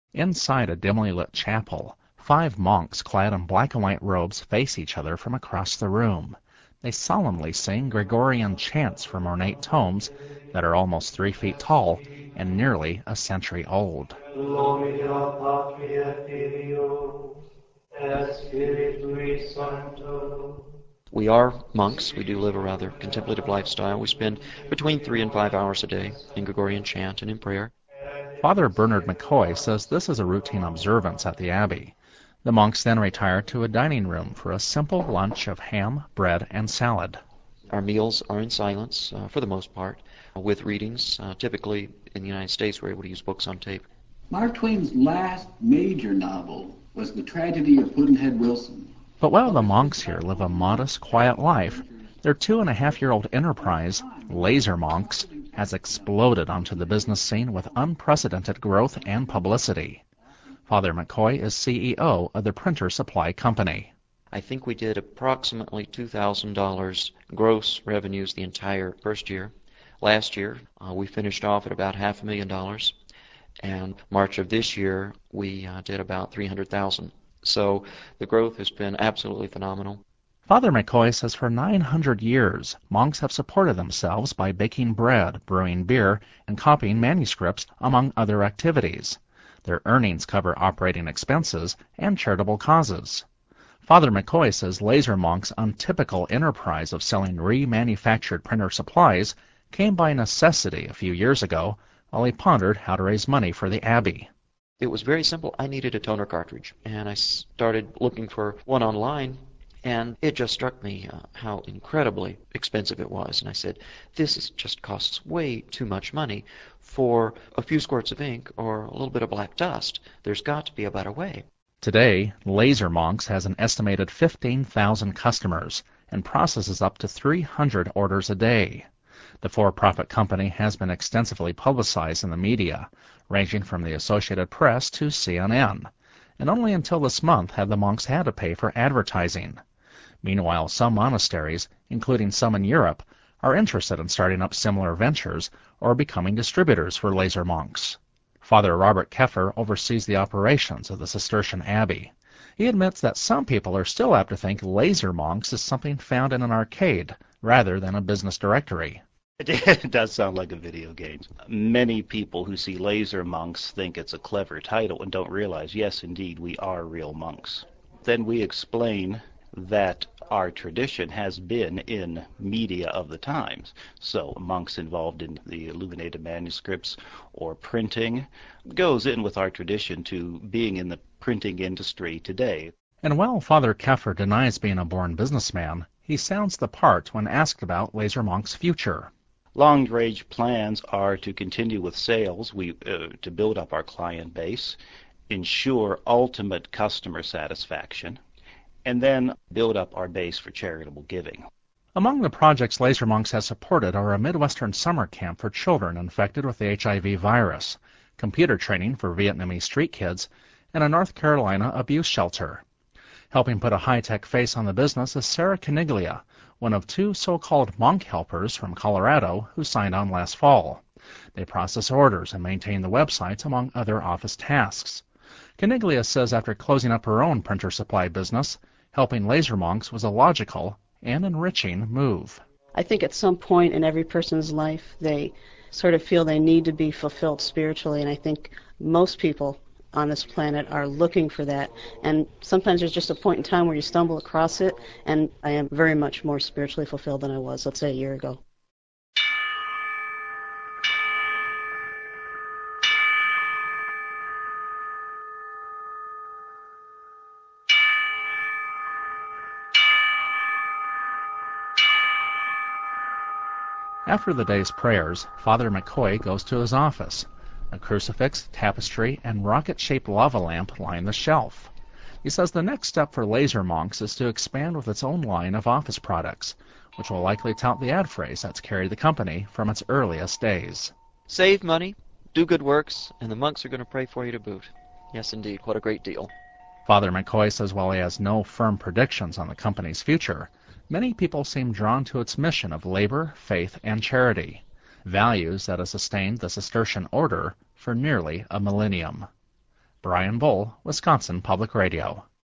Inside a dimly lit chapel, 5 monks clad in black and white robes face each other from across the room. They solemnly sing Gregorian chants from ornate tomes that are almost 3 feet tall and nearly a century old. Gloria Patri et Filio et Spiritui Sancto. We are monks. We do live a rather contemplative lifestyle. We spend between 3 and 5 hours a day in Gregorian chant and in prayer. Father Bernard McCoy says this is a routine observance at the Abbey. The monks then retire to a dining room for a simple lunch of ham, bread, and salad. Our meals are in silence, for the most part, with readings. Typically, in the United States, we're able to use books on tape. Mark Twain's last major novel was The Tragedy of Pudd'nhead Wilson. But while the monks here live a modest, quiet life, their 2.5-year-old enterprise, Laser Monks, has exploded onto the business scene with unprecedented growth and publicity. Father McCoy is CEO of the Printer Supply Company. I think we did approximately $2,000 gross revenues the entire first year. Last year, we finished off at about $500,000, and March of this year, we did about $300,000. So the growth has been absolutely phenomenal. Father McCoy says for 900 years, monks have supported themselves by baking bread, brewing beer, and copying manuscripts, among other activities. Their earnings cover operating expenses and charitable causes. Father McCoy says Laser Monk's untypical enterprise of selling remanufactured printer supplies came by necessity a few years ago while he pondered how to raise money for the Abbey. It was very simple. I needed a toner cartridge, and I started looking for one online, and it just struck me how incredibly expensive it was. And I said, just costs way too much money for a few squirts of ink or a little bit of black dust. There's got to be a better way. Today, Laser Monks has an estimated 15,000 customers and processes up to 300 orders a day. The for-profit company has been extensively publicized in the media, ranging from the Associated Press to CNN, and only until this month have the monks had to pay for advertising. Meanwhile, some monasteries, including some in Europe, are interested in starting up similar ventures or becoming distributors for Laser Monks. Father Robert Keffer oversees the operations of the Cistercian Abbey. He admits that some people are still apt to think Laser Monks is something found in an arcade rather than a business directory. It does sound like a video game. Many people who see Laser Monks think it's a clever title and don't realize, yes, indeed, we are real monks. Then we explain that our tradition has been in media of the times. So monks involved in the illuminated manuscripts or printing goes in with our tradition to being in the printing industry today. And while Father Keffer denies being a born businessman, he sounds the part when asked about Laser Monk's future. Long-range plans are to continue with sales, to build up our client base, ensure ultimate customer satisfaction, and then build up our base for charitable giving. Among the projects Laser Monks has supported are a Midwestern summer camp for children infected with the HIV virus, computer training for Vietnamese street kids, and a North Carolina abuse shelter. Helping put a high-tech face on the business is Sarah Caniglia, one of 2 so-called monk helpers from Colorado who signed on last fall. They process orders and maintain the websites, among other office tasks. Caniglia says after closing up her own printer supply business, helping Laser Monks was a logical and enriching move. I think at some point in every person's life, they sort of feel they need to be fulfilled spiritually, and I think most people on this planet are looking for that. And sometimes there's just a point in time where you stumble across it, and I am very much more spiritually fulfilled than I was, let's say, a year ago. After the day's prayers, Father McCoy goes to his office. A crucifix, tapestry, and rocket-shaped lava lamp line the shelf. He says the next step for Laser Monks is to expand with its own line of office products, which will likely tout the ad phrase that's carried the company from its earliest days. Save money, do good works, and the monks are going to pray for you to boot. Yes, indeed, what a great deal. Father McCoy says while he has no firm predictions on the company's future, many people seem drawn to its mission of labor, faith, and charity, values that have sustained the Cistercian order for nearly a millennium. Brian Bull, Wisconsin Public Radio.